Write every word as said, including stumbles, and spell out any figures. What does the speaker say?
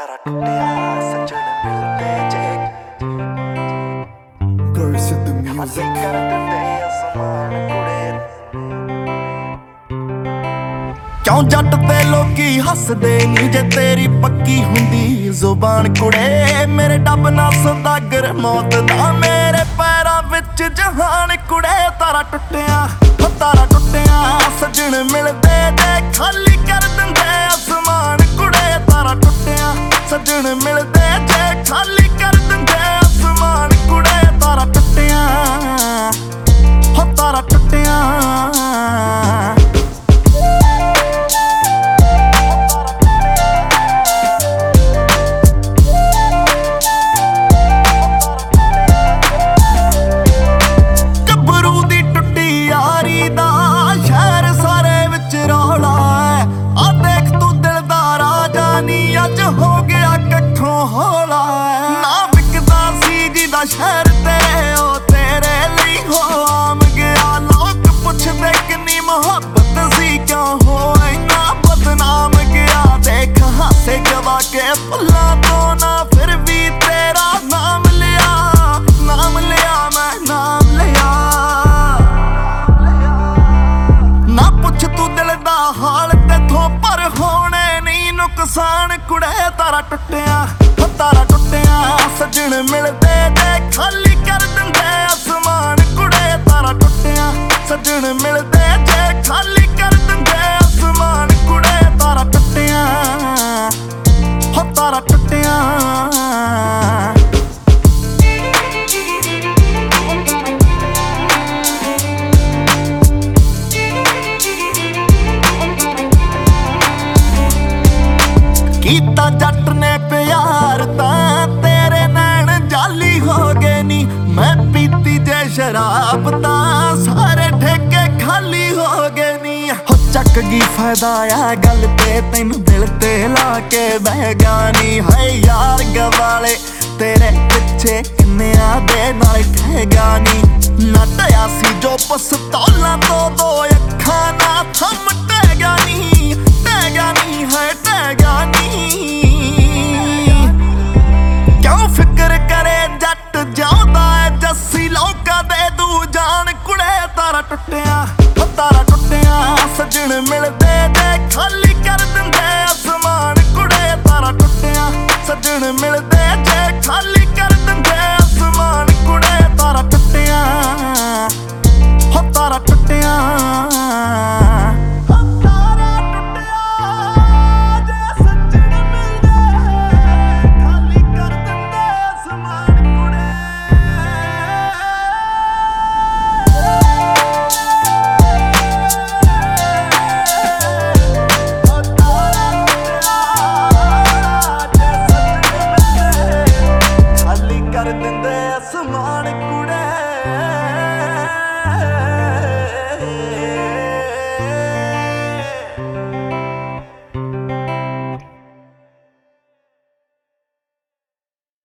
ਤਾਰਾ ਟੁੱਟਿਆ ਸੱਜਣ ਮਿਲਦੇ ਜੇ Curse the music ਅਸੀਂ ਕਰ ਦਿੰਦੇ ਅਸਮਾਨ ਕੁੜੇ। ਕਿਉਂ ਜੱਟ ਤੇ ਲੋਕੀ ਹੱਸਦੇ ਨੀ ਜੇ ਤੇਰੀ ਪੱਕੀ ਹੁੰਦੀ ਜ਼ੁਬਾਨ ਕੁੜੇ। ਮੇਰੇ ਡੱਬ ਨਾ ਸੌਦਾਗਰ ਮੌਤ ਦਾ ਮੇਰੇ ਪੈਰਾਂ ਵਿੱਚ ਜਹਾਨ ਕੁੜੇ। ਤਾਰਾ ਟੁੱਟਿਆ ਹੋ ਤਾਰਾ ਟੁੱਟਿਆ ਸੱਜਣ ਮਿਲਦੇ ਜੇ ਖਾਲੀ ਕਰ ਦਿੰਦੇ ਅਸਮਾਨ ਕੁੜੇ। ਤਾਰਾ ਟੁੱਟਿਆ ਸੱਜਣ ਮਿਲਦੇ ਜੇ ਖਾਲੀ ਕਰ ਦਿੰਦੇ ਅਸਮਾਨ ਕੁੜੇ। ਤਾਰਾ ਟੁੱਟਿਆ ਹੋ ਤਾਰਾ ਟੁੱਟਿਆ शहर तेरे ओ तेरे ली हो आम गया। लोग पुछदे किन्नी मोहब्बत सी क्यों हो इन्ना बदनाम गया। देख हासे गवा के भुला तो ना फिर भी तेरा नाम लिया। नाम लिया मैं नाम लिया ना पुछ तू दिल दा हाल तेथों पर होने नहीं नुकसान कुड़े। तारा टुट्टिया तारा टुट्टिया सज्जण मिलदे जे खाली कर दिंदे आसमान कुड़े। तारा टुट्टिया सज्जण मिलदे जे खाली कर दिंदे आसमान कुड़े। तारा टुट्टिया हो तारा टुट्टिया कीता जट ने प्यार तां तेरे नैन जाली हो गए नी। मैं पीती जे शराब तां सारे ठेके खाली हो गए नी। हो चक गी फायदा आ गल ते तैनू दिल ते ला के बह गया नी। है यार गवाले तेरे पिछे किन्निया दे नाल कह गया नी। नटया सी जो पस्तौलां तो दो अखां ना थम टह गया नी। टह गया नी है टह गया नी। क्यों फिक्र करे जट जाऊंदा है जस्सी लोका दे दू जान कुड़े। तारा टुट्टिया हो तारा टुट्टिया सज्जण मिलदे जे खाली कर दिंदे आसमान कुड़े। तारा टुट्टिया सज्जण मिलदे